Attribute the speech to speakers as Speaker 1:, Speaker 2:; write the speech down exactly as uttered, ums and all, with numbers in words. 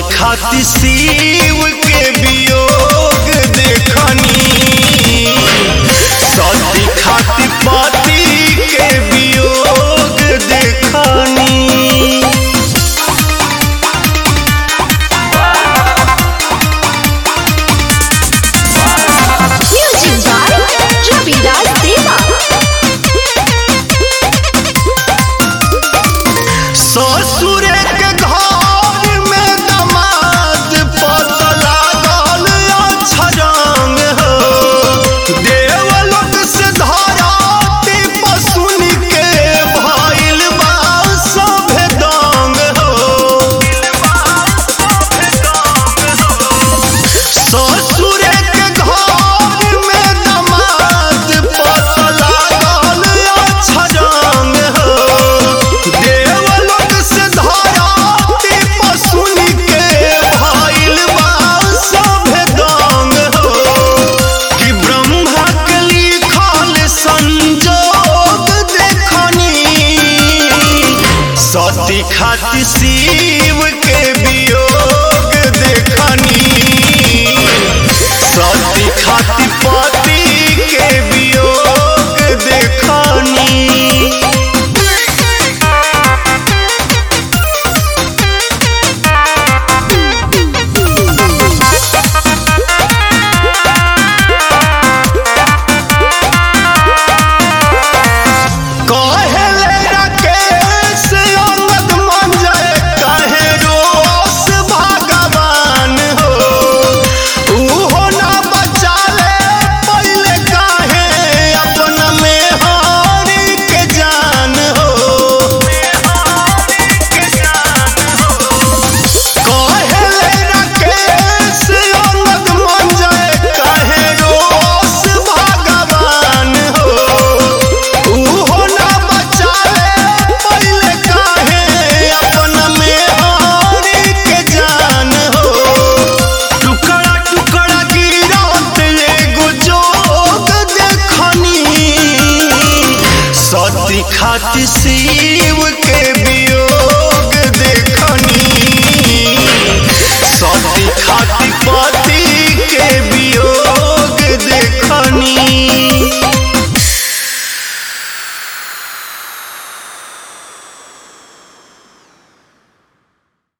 Speaker 1: खातिर शिव के वियोग देखनी, सती खातिर पति के वियोग देखनी। ससुर के घर में दमाद पता लागल अछरंग हो, देवलोक से धराती पसुन के भइल बा सभे दंग हो। ससुर के घर में दमाद पता लागल अछरंग हो, देवलोक से धराती पसुन के भइल बा सभे दंग हो। कि ब्रह्मा के लिखल संजोग देखनी, सती खातिर शिव के वियोग देखनी, सती खातिर पति के वियोग देखनी। कहले राकेश अंगद मंजय कहे रोस भगवान हो, उहो ना बचाले पहले काहे अपना में हरि के जान हो। कहले राकेश अंगद मंजय कहे रोस भगवान हो, उहो ना बचाले पहले काहे अपना में हरि के जान हो। टुकड़ा टुकड़ा गिरत एगो जोग देखनी, सती खातिर शिव के वियोग